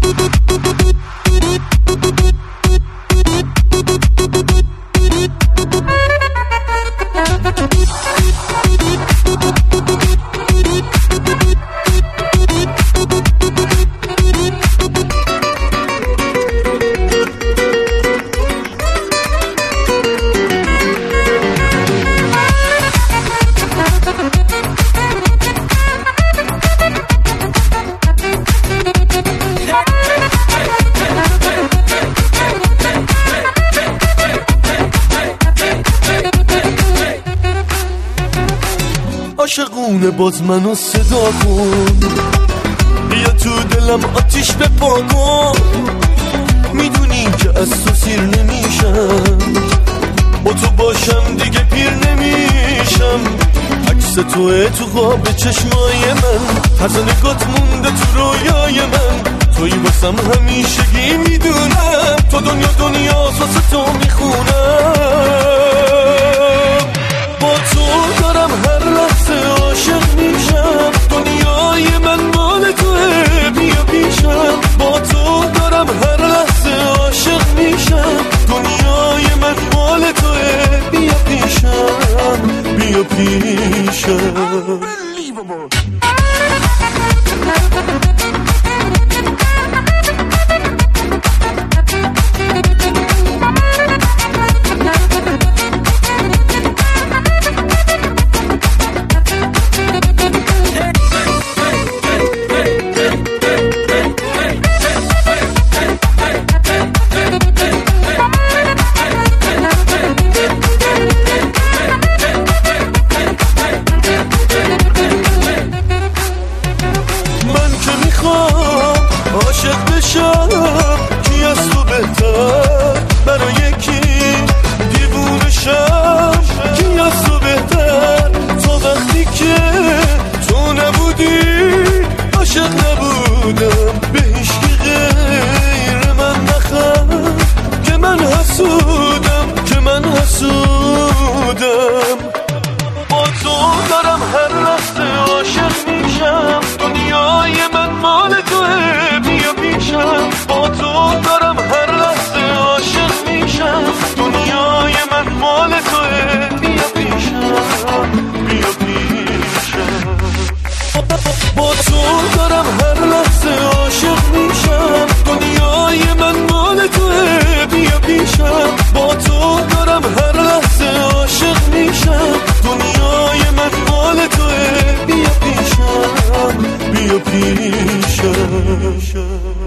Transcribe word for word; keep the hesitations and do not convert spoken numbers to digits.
عاشقونه باز منو صدا کن، بیا تو دلم آتیش بپا کن. میدونی که از تو سیر نمیشم، با تو باشم دیگه پیر نمیشم. عکس توه تو خواب چشمای من، طرز نگات مونده تو رویای من. توی واسم همیشگی میدونم، تو دنیا دنیا واسه تو میخونم. با تو دارم هر لحظه عاشق میشم، دنیای من مال توه بیا پیشم. با تو دارم هر لحظه عاشق میشم، دنیای من مال توه بیا پیشم بیا پیشم. عاشق بشم کی از تو بهتر، برای کی دیوونه شم کی از تو بهتر. تو وقتی که تو نبودی عاشق نبودم، به هیچکی غیر من نخند که من حسودم که من حسودم. با تو دارم هر لحظه عاشق میشم، دنیای من مال توه بیا پیشم. با تو دارم هر لحظه عاشق میشم، دنیای من مال توه بیا پیشم بیا پیشم. با تو دارم هر لحظه عاشق میشم، دنیای من مال توه بیا پیشم. با تو دارم هر لحظه عاشق میشم، دنیای من مال توه بیا پیشم بیا پیشم.